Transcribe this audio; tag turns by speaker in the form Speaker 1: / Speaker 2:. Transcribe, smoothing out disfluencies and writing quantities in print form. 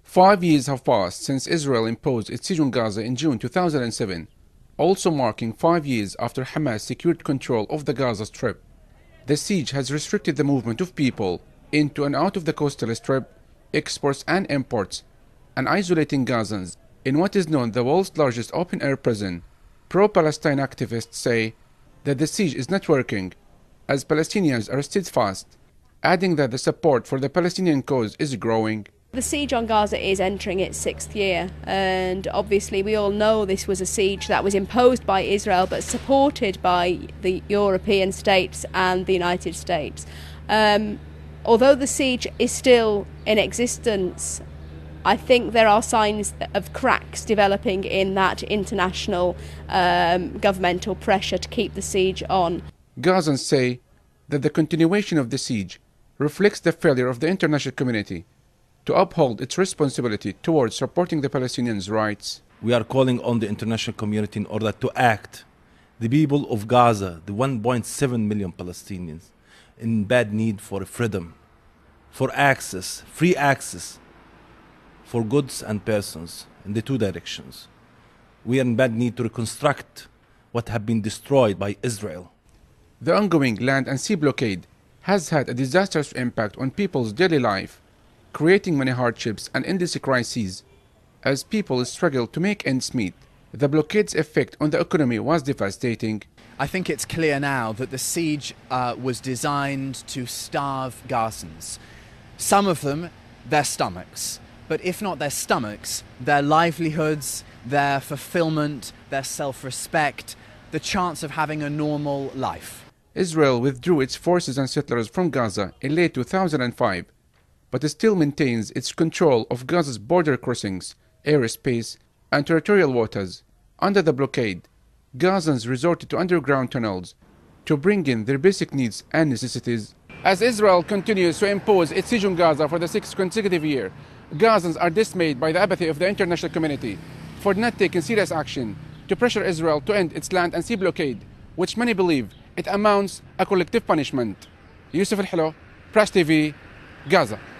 Speaker 1: 5 years have passed since Israel imposed its siege on Gaza in June 2007, also marking 5 years after Hamas secured control of the Gaza Strip. The siege has restricted the movement of people into and out of the coastal strip, exports and imports, and isolating Gazans in what is known the world's largest open-air prison. Pro-Palestine activists say that the siege is not working, as Palestinians are steadfast, adding that the support for the Palestinian cause is growing.
Speaker 2: The siege on Gaza is entering its 6th year, and obviously we all know this was a siege that was imposed by Israel but supported by the European states and the United States. Although the siege is still in existence, I think there are signs of cracks developing in that international governmental pressure to keep the siege on.
Speaker 1: Gazans say that the continuation of the siege reflects the failure of the international community to uphold its responsibility towards supporting the Palestinians' rights.
Speaker 3: We are calling on the international community in order to act. The people of Gaza, the 1.7 million Palestinians, in bad need for freedom, for access, free access, for goods and persons in the two directions. We are in bad need to reconstruct what have been destroyed by Israel.
Speaker 1: The ongoing land and sea blockade has had a disastrous impact on people's daily life, creating many hardships and endless crises as people struggle to make ends meet. The blockade's effect on the economy was devastating.
Speaker 4: I think it's clear now that the siege was designed to starve Gazans. Some of them, their stomachs. But if not their stomachs, their livelihoods, their fulfillment, their self-respect, the chance of having a normal life.
Speaker 1: Israel withdrew its forces and settlers from Gaza in late 2005, but it still maintains its control of Gaza's border crossings, airspace, and territorial waters. Under the blockade, Gazans resorted to underground tunnels to bring in their basic needs and necessities. As Israel continues to impose its siege on Gaza for the 6th consecutive year, Gazans are dismayed by the apathy of the international community for not taking serious action to pressure Israel to end its land and sea blockade, which many believe it amounts a collective punishment. Yusuf Al-Hilo, Press TV, Gaza.